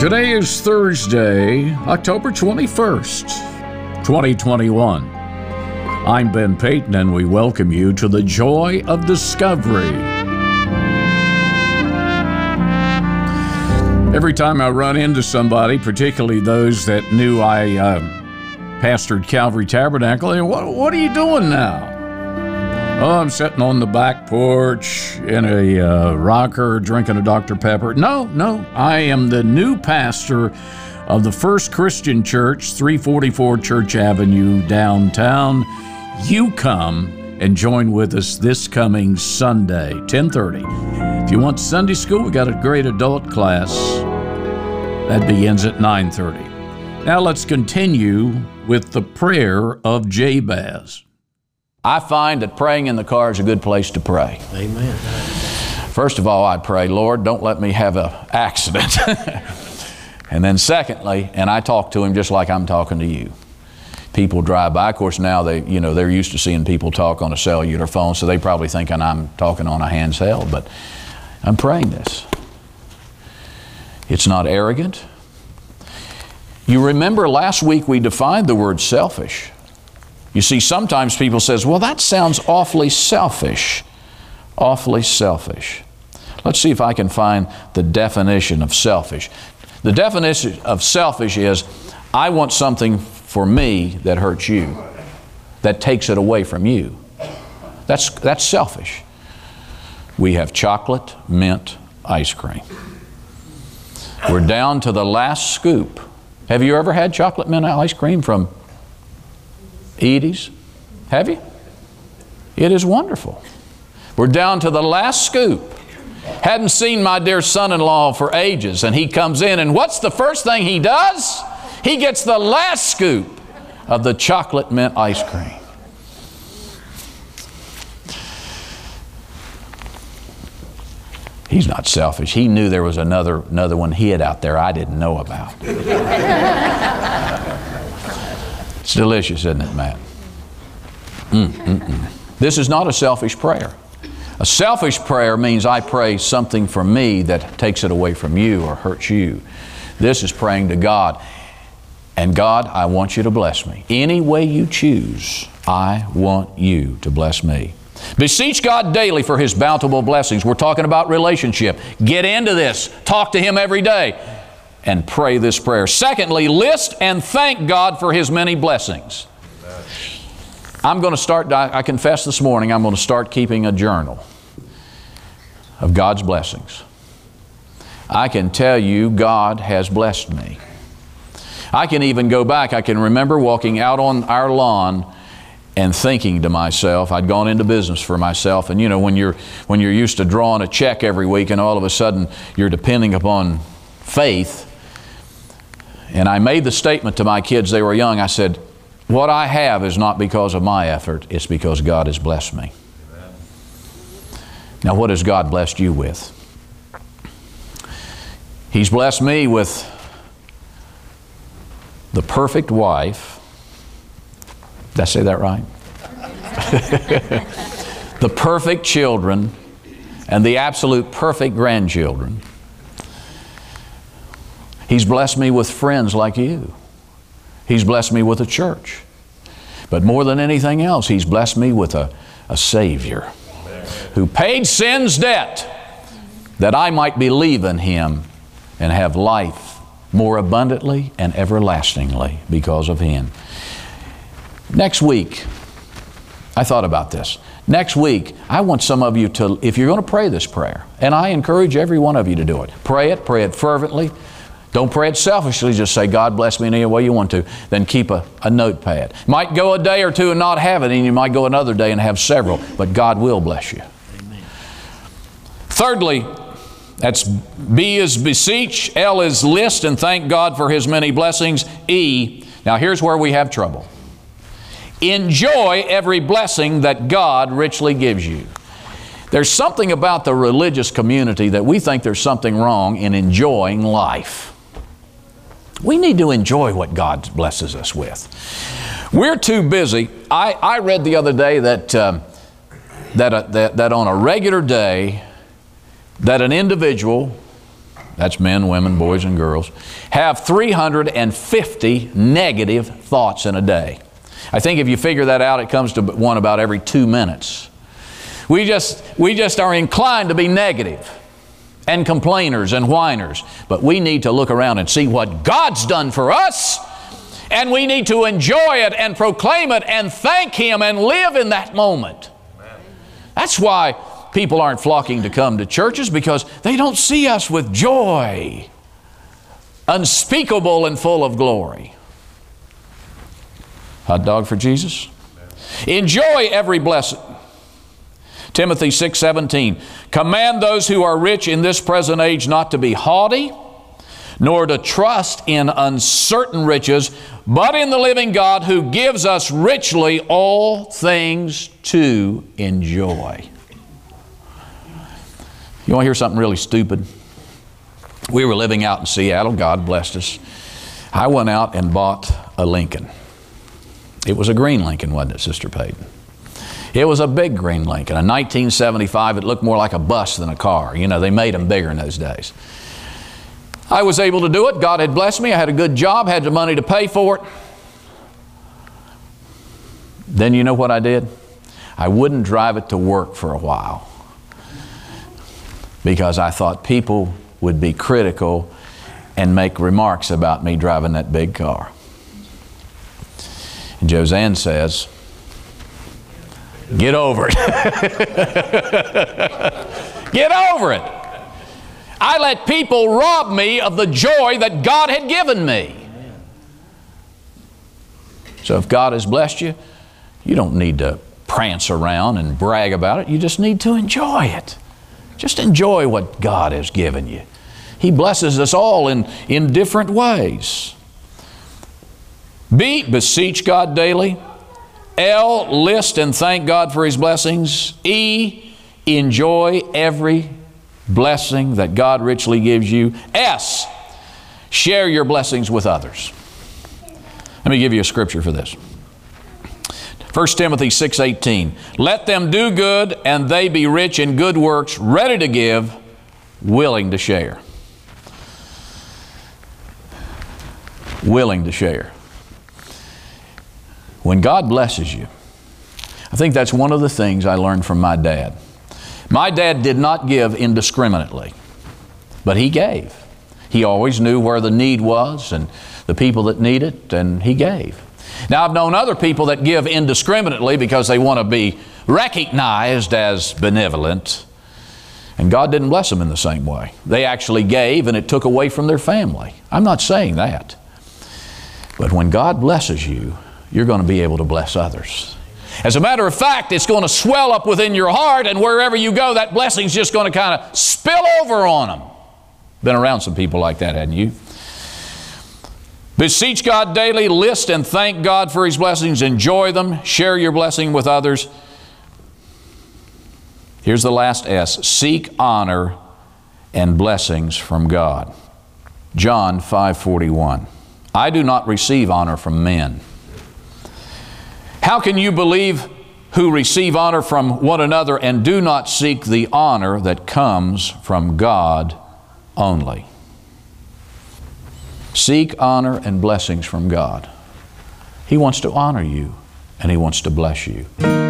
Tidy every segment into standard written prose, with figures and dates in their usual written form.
Today is Thursday, October 21st, 2021. I'm Ben Payton, and we welcome you to the Joy of Discovery. Every time I run into somebody, particularly those that knew I pastored Calvary Tabernacle, they, what are you doing now? Oh, I'm sitting on the back porch in a rocker drinking a Dr. Pepper. No, I am the new pastor of the First Christian Church, 344 Church Avenue, downtown. You come and join with us this coming Sunday, 10:30. If you want Sunday school, we got a great adult class. That begins at 9:30. Now let's continue with the prayer of Jabez. I find that praying in the car is a good place to pray. Amen. First of all, I pray, Lord, don't let me have an accident. And then secondly, and I talk to Him just like I'm talking to you. People drive by. Of course, now they're used to seeing people talk on a cellular phone, so they probably thinking I'm talking on a handheld, but I'm praying this. It's not arrogant. You remember last week we defined the word selfish. You see, sometimes people says, well, that sounds awfully selfish. Awfully selfish. Let's see if I can find the definition of selfish. The definition of selfish is, I want something for me that hurts you, that takes it away from you. That's selfish. We have chocolate, mint, ice cream. We're down to the last scoop. Have you ever had chocolate mint ice cream from Edie's? Have you? It is wonderful. We're down to the last scoop. Hadn't seen my dear son-in-law for ages, and he comes in, and what's the first thing he does? He gets the last scoop of the chocolate mint ice cream. He's not selfish. He knew there was another one hid out there I didn't know about. It's delicious, isn't it, Matt? This is not a selfish prayer. A selfish prayer means I pray something for me that takes it away from you or hurts you. This is praying to God. And God, I want you to bless me. Any way you choose, I want you to bless me. Beseech God daily for His bountiful blessings. We're talking about relationship. Get into this. Talk to Him every day and pray this prayer. Secondly, list and thank God for His many blessings. I'm going to start, I confess this morning, I'm going to start keeping a journal of God's blessings. I can tell you God has blessed me. I can even go back. I can remember walking out on our lawn and thinking to myself, I'd gone into business for myself, and you know, when you're used to drawing a check every week and all of a sudden you're depending upon faith. And I made the statement to my kids, they were young, I said, what I have is not because of my effort, it's because God has blessed me. Amen. Now, what has God blessed you with? He's blessed me with the perfect wife. Did I say that right? The perfect children and the absolute perfect grandchildren. He's blessed me with friends like you. He's blessed me with a church. But more than anything else, He's blessed me with a Savior who paid sin's debt that I might believe in Him and have life more abundantly and everlastingly because of Him. Next week, I thought about this. Next week, I want some of you to, if you're going to pray this prayer, and I encourage every one of you to do it, pray it fervently. Don't pray it selfishly, just say, God bless me in any way you want to. Then keep a notepad. Might go a day or two and not have it, and you might go another day and have several, but God will bless you. Amen. Thirdly, that's B is beseech, L is list and thank God for His many blessings. E, now here's where we have trouble. Enjoy every blessing that God richly gives you. There's something about the religious community that we think there's something wrong in enjoying life. We need to enjoy what God blesses us with. We're too busy. I read the other day that on a regular day that an individual that's men, women, boys, and girls, have 350 negative thoughts in a day. I think if you figure that out, it comes to one about every 2 minutes. We just are inclined to be negative and complainers and whiners. But we need to look around and see what God's done for us, and we need to enjoy it and proclaim it and thank Him and live in that moment. That's why people aren't flocking to come to churches, because they don't see us with joy, unspeakable and full of glory. Hot dog for Jesus? Enjoy every blessing. Timothy 6:17, command those who are rich in this present age not to be haughty, nor to trust in uncertain riches, but in the living God who gives us richly all things to enjoy. You want to hear something really stupid? We were living out in Seattle. God blessed us. I went out and bought a Lincoln. It was a green Lincoln, wasn't it, Sister Peyton? It was a big green Lincoln. In 1975, it looked more like a bus than a car. You know, they made them bigger in those days. I was able to do it. God had blessed me. I had a good job, had the money to pay for it. Then you know what I did? I wouldn't drive it to work for a while, because I thought people would be critical and make remarks about me driving that big car. And Josanne says, get over it. Get over it. I let people rob me of the joy that God had given me. So if God has blessed you, you don't need to prance around and brag about it. You just need to enjoy it. Just enjoy what God has given you. He blesses us all in different ways. B, beseech God daily. L, list and thank God for His blessings. E, enjoy every blessing that God richly gives you. S, share your blessings with others. Let me give you a scripture for this. 1 Timothy 6:18. Let them do good, and they be rich in good works, ready to give, willing to share. Willing to share. When God blesses you, I think that's one of the things I learned from my dad. My dad did not give indiscriminately, but he gave. He always knew where the need was and the people that need it, and he gave. Now, I've known other people that give indiscriminately because they want to be recognized as benevolent, and God didn't bless them in the same way. They actually gave, and it took away from their family. I'm not saying that. But when God blesses you, you're going to be able to bless others. As a matter of fact, it's going to swell up within your heart, and wherever you go, that blessing's just going to kind of spill over on them. Been around some people like that, hadn't you? Beseech God daily, list and thank God for His blessings, enjoy them, share your blessing with others. Here's the last S, seek honor and blessings from God. John 5:41. I do not receive honor from men. How can you believe who receive honor from one another and do not seek the honor that comes from God only? Seek honor and blessings from God. He wants to honor you, and He wants to bless you.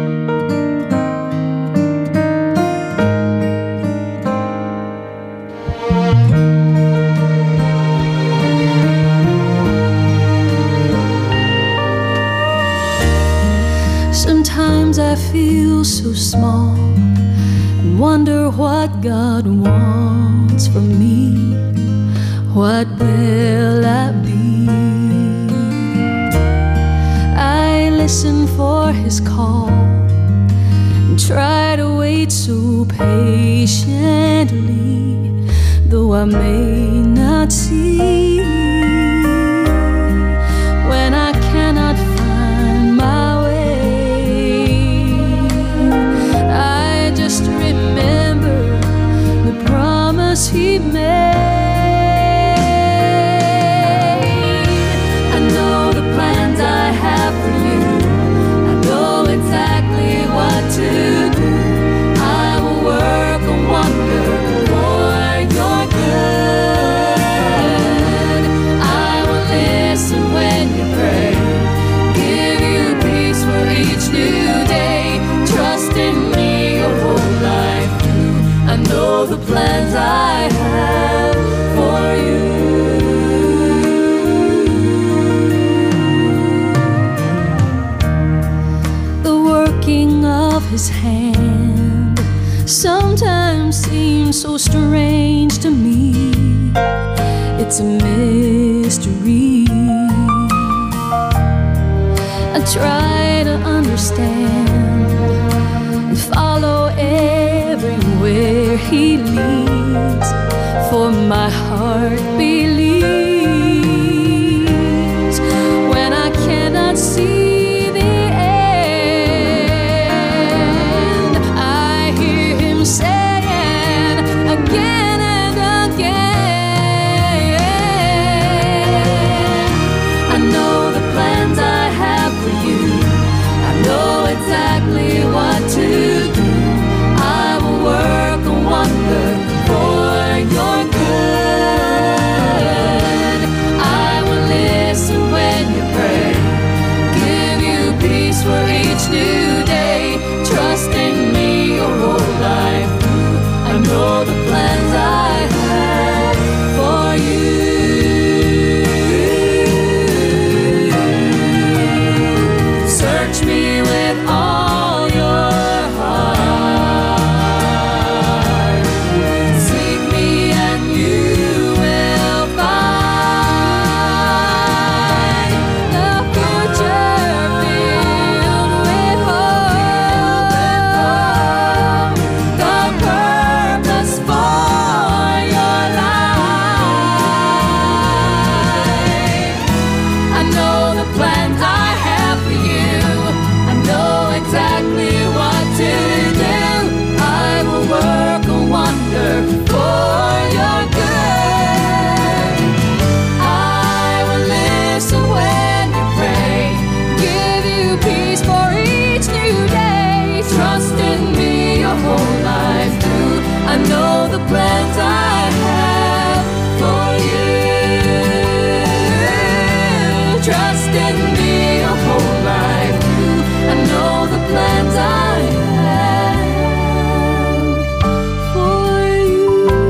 Sometimes I feel so small and wonder what God wants from me. What will I be? I listen for His call and try to wait so patiently, though I may not see. When I cannot find my way, I just remember the promise He made. To do, I will work a wonder for your good. of his hand sometimes seems so strange to me. It's a mystery. I try to understand and follow everywhere he leads, for my heart believes when I cannot see the end. I hear him saying again and again, I know the plans I have for you. I know exactly what to do. I will work a wonder for your good. I will listen when you pray, give you peace for each new day. Trust in me your whole life through. I know the plans I have for you. Search me with all your heart. Seek me and you will find the future filled with hope, the purpose for your life. I know the plans I have for you. I know exactly what to do. I will work a wonder for your good. I will listen when you pray, give you peace for each new day. Trust in me your whole life through. I know the plans I have for you. Trust in me your whole life through. I know the plans I have for you.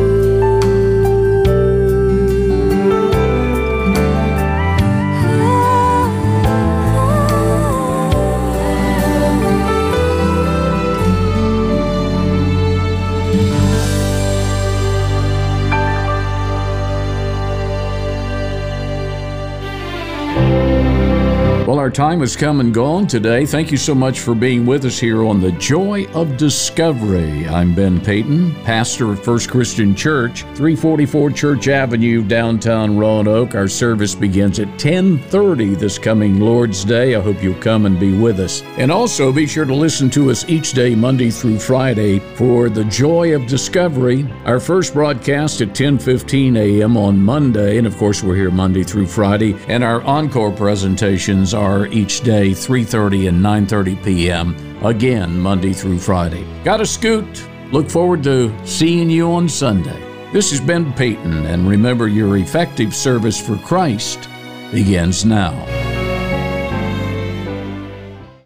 Well, our time has come and gone today. Thank you so much for being with us here on The Joy of Discovery. I'm Ben Payton, pastor of First Christian Church, 344 Church Avenue, downtown Roanoke. Our service begins at 10:30 this coming Lord's Day. I hope you'll come and be with us. And also be sure to listen to us each day, Monday through Friday, for The Joy of Discovery. Our first broadcast at 10:15 a.m. on Monday. And of course, we're here Monday through Friday. And our encore presentations are each day 3:30 and 9:30 p.m. again Monday through Friday. Got to scoot. Look forward to seeing you on Sunday. This has Ben Payton, and remember, your effective service for Christ begins now.